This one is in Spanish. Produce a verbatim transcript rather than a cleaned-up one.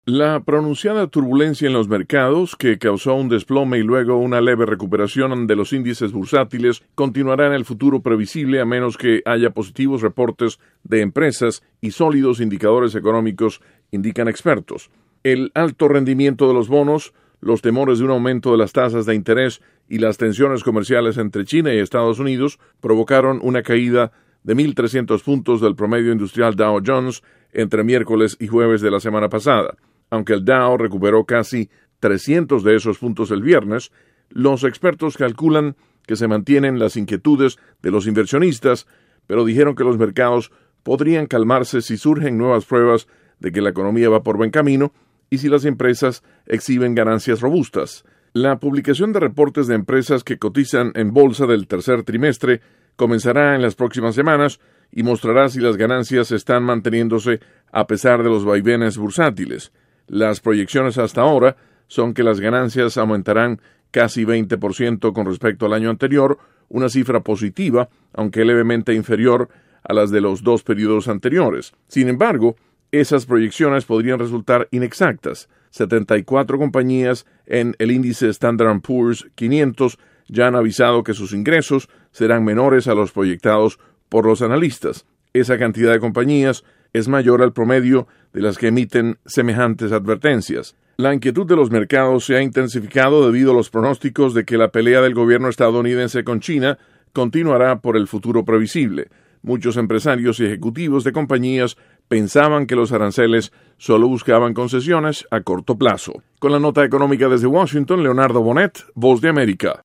La pronunciada turbulencia en los mercados, que causó un desplome y luego una leve recuperación de los índices bursátiles, continuará en el futuro previsible a menos que haya positivos reportes de empresas y sólidos indicadores económicos, indican expertos. El alto rendimiento de los bonos, los temores de un aumento de las tasas de interés y las tensiones comerciales entre China y Estados Unidos provocaron una caída de mil trescientos puntos del promedio industrial Dow Jones entre miércoles y jueves de la semana pasada. Aunque el Dow recuperó casi trescientos de esos puntos el viernes, los expertos calculan que se mantienen las inquietudes de los inversionistas, pero dijeron que los mercados podrían calmarse si surgen nuevas pruebas de que la economía va por buen camino y si las empresas exhiben ganancias robustas. La publicación de reportes de empresas que cotizan en bolsa del tercer trimestre comenzará en las próximas semanas y mostrará si las ganancias están manteniéndose a pesar de los vaivenes bursátiles. Las proyecciones hasta ahora son que las ganancias aumentarán casi veinte por ciento con respecto al año anterior, una cifra positiva, aunque levemente inferior a las de los dos periodos anteriores. Sin embargo, esas proyecciones podrían resultar inexactas. setenta y cuatro compañías en el índice Standard and Poor's quinientos ya han avisado que sus ingresos serán menores a los proyectados por los analistas. Esa cantidad de compañías es mayor al promedio de las que emiten semejantes advertencias. La inquietud de los mercados se ha intensificado debido a los pronósticos de que la pelea del gobierno estadounidense con China continuará por el futuro previsible. Muchos empresarios y ejecutivos de compañías pensaban que los aranceles solo buscaban concesiones a corto plazo. Con la nota económica desde Washington, Leonardo Bonet, Voz de América.